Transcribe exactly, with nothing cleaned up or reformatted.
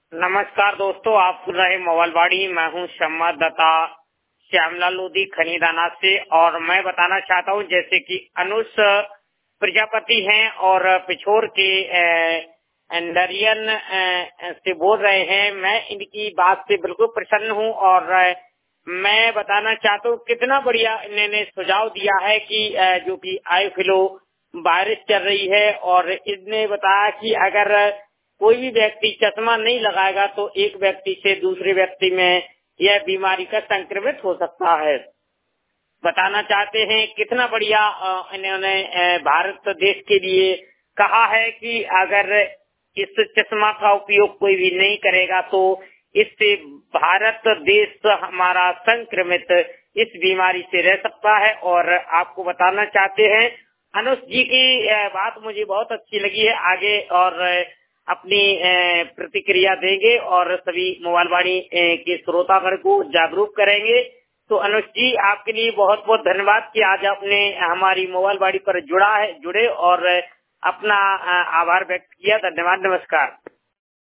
नमस्कार दोस्तों, आप सुन रहे मोबाइलवाड़ी। मैं हूं संवाददाता श्यामलाल लोधी खनीदाना से और मैं बताना चाहता हूं जैसे कि अनुष प्रजापति हैं और पिछोर के नरियन से बोल रहे हैं। मैं इनकी बात से बिल्कुल प्रसन्न हूं और मैं बताना चाहता हूँ कितना बढ़िया इन्होंने सुझाव दिया है कि जो कि आई फ्लू वायरस चल रही है और इसने बताया कि अगर कोई भी व्यक्ति चश्मा नहीं लगाएगा तो एक व्यक्ति से दूसरे व्यक्ति में यह बीमारी का संक्रमित हो सकता है। बताना चाहते हैं कितना बढ़िया इन्होंने भारत देश के लिए कहा है कि अगर इस चश्मा का उपयोग कोई भी नहीं करेगा तो इससे भारत देश हमारा संक्रमित इस बीमारी से रह सकता है। और आपको बताना चाहते हैं अनुष जी की बात मुझे बहुत अच्छी लगी है। आगे और अपनी प्रतिक्रिया देंगे और सभी मोबाइलवाणी के श्रोतागण को जागरूक करेंगे। तो अनुष जी, आपके लिए बहुत बहुत धन्यवाद कि आज आपने हमारी मोबाइलवाणी पर जुड़ा है जुड़े और अपना आभार व्यक्त किया। धन्यवाद, नमस्कार।